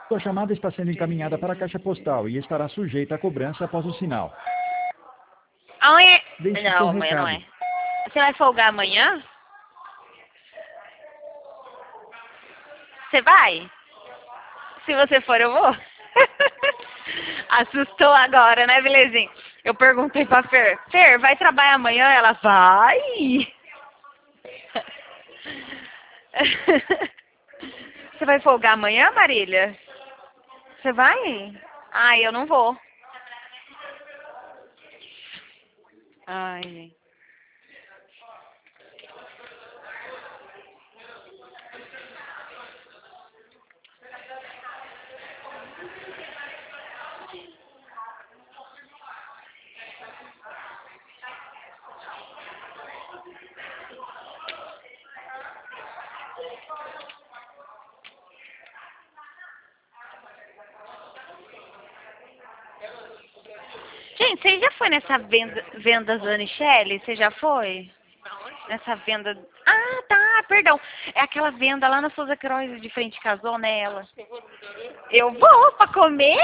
Sua chamada está sendo encaminhada para a caixa postal e estará sujeita a cobrança após o sinal. Amanhã... Deixe seu Não, amanhã não recado. é. Você vai folgar amanhã? Você vai? Se você for, eu vou. Assustou agora, né, belezinha? Eu perguntei pra Fer. Fer, vai trabalhar amanhã? Ela vai. Você vai folgar amanhã, Marília? Você vai? Ai, eu não vou. Ai, gente. Gente, você já foi nessa venda Zanichelli? Você já foi? Nessa venda... Ah, tá, perdão. É aquela venda lá na Souza Queiroz de frente casou nela. Eu vou pra comer?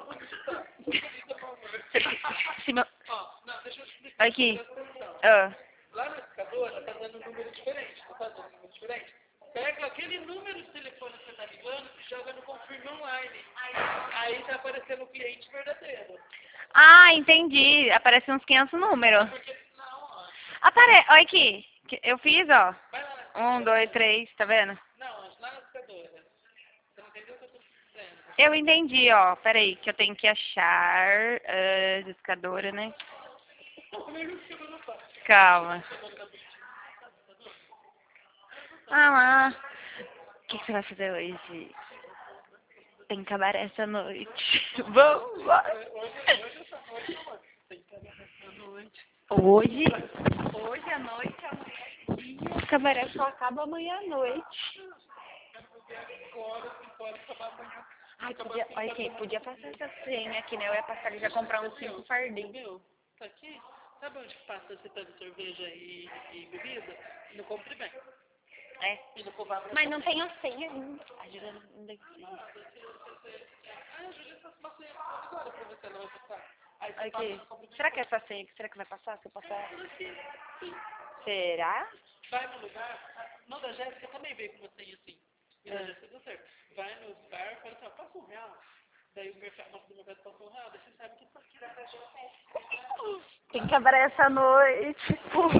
Se meu... Aqui. Ah. Lá na escadora tá dando um número diferente, não tá dando um número diferente? Pega aquele número de telefone que você tá ligando e joga no confirme online. Aí tá aparecendo o cliente verdadeiro. Ah, entendi. Aparece uns 500 números. Porque não, ó. Olha aqui. Eu fiz, ó. Vai lá na 1, 2, 3, tá vendo? Não, lá na escadora. Você não entendeu o que eu tô dizendo? Eu entendi, ó. Peraí, que eu tenho que achar discadora, né? Calma. Ah lá. O que você vai fazer hoje? Tem cabaré essa noite. Vamos lá. Hoje? Hoje à noite, amanhã. O cabaré só acaba amanhã à noite. Ai, podia, olha aqui, podia passar essa senha aqui, né? Eu ia passar ali já comprar uns 5 fardinhos. Viu? Tá aqui? Sabe onde que passa você tá de cerveja e bebida? No Compre Bem. É. E no Covado. Mas não tem a senha ainda. A Juliana não tem senha. Ah, a Julia passa uma senha agora pra ver se ela vai passar. Aí você Aqui. passa no Compre Bem. Será que é essa senha aqui? Será que vai passar? Se eu passar? Será? Vai no lugar. Não, da Jéssica também veio com uma senha assim. E da Jéssica deu certo. Vai no bar, fala assim, ó, passa R$1. Daí o mercado, nossa, do mercado passa R$1. Daí você sabe que isso aqui da Jéssica. Tem cabaré essa noite.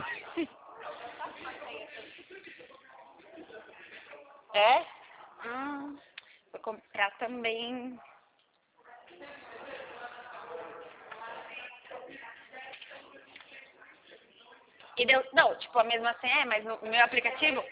É? Vou comprar também. E deu, não, tipo, a mesma senha, mas o meu aplicativo